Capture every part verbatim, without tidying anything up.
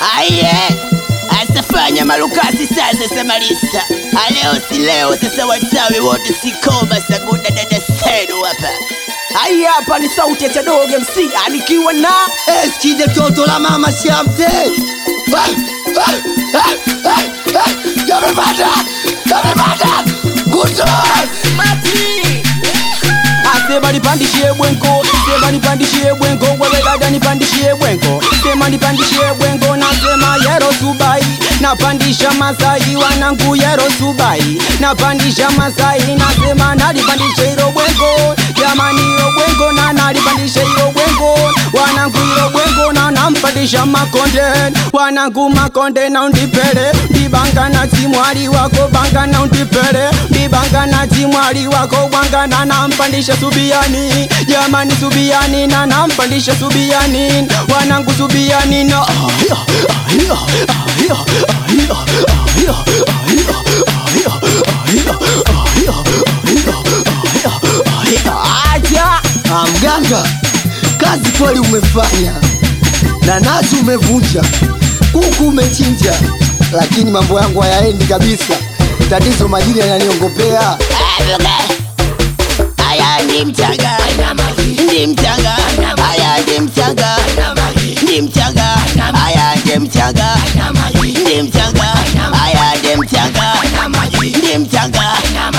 Aye, asafanya malukasi sasa samarisa. Aleo si leo sasa watawi wote sikoba saguda dada senu hapa. Aye, hapa ni sauti ya Chadogo M C anikiwa na Eskide toto la mama Shamte. Yamepata, yamepata. Good Mati. Sema nipandishie bwenko, sema nipandishie bwenko, wewe dada nipandishie bwenko. Sema nipandishie bwenko, nasema yero subai, napandisha Masai wanangu yero subai, napandisha Masai nasema nalipandisha hilo bwenko. Jamani hilo bwenko na nalipandisha hilo bwenko, wanangu hilo bwenko na nampandisha Makonde, wanangu Makonde na undipele, ndibanga na timwali wako banga na undipele, ndibanga na timwali wako banga na nampandisha Subiani, jamani Subiani na nampandisha Subiani, wanangu Subiani na acha. Mganga, kazi kweli umefanya, nanasi umevunja, kuku umechinja, lakini mambo yangu hayaendi kabisa. Tatizo majini yananiongopea. Aya ndi mchanga, ndi mchanga, aya ndi mchanga, ndi mchanga, aya ndi mchanga, ndi mchanga, aya ndi mchanga, ndi mchanga.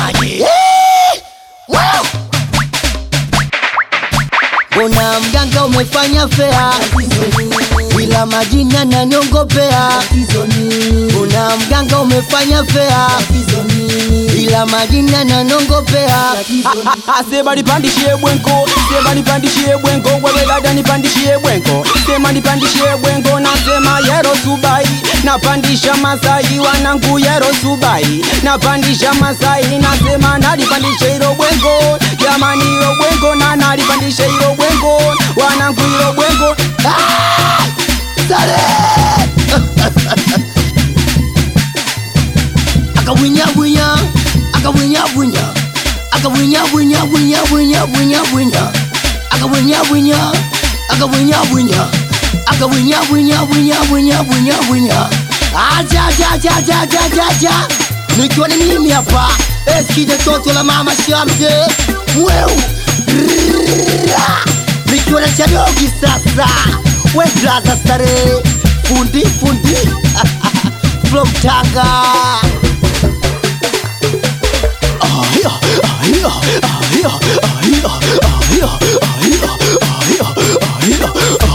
Una mganga umefanya fea, ila majina yananiongopea. Una mganga umefanya fea, ila majina yananiongopea. Sema nipandishie bwenko, sema nipandishie bwenko, wewe dada nipandishie bwenko. Sema nipandishie bwenko, nasema yero subai, napandisha Masai wanangu yero subai, napandisha Masai nasema nalipandisha hilo bwenko. Jamani hilo bwenko na nalipandisha hilo bwenko, wanangu hilo bwenko. Ah! Sare! Akawinya winya, akawinya winya, akawinya winya winya winya winya winya, akawinya winya, akawinya winya, akawinya winya winya winya winya winya. Acha acha acha acha acha acha. Nikiwa ni mimi hapa, Eskide toto la mama Shamte. Mweu. Nikiwa na Chadogo sasa. We blaza stare. Fundi fundi. From Tanga. Aya, aya, aya, aya, aya, aya, aya, aya,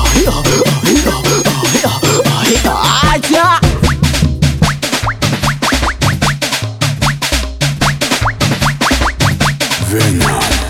aya, aya, acha. Venom.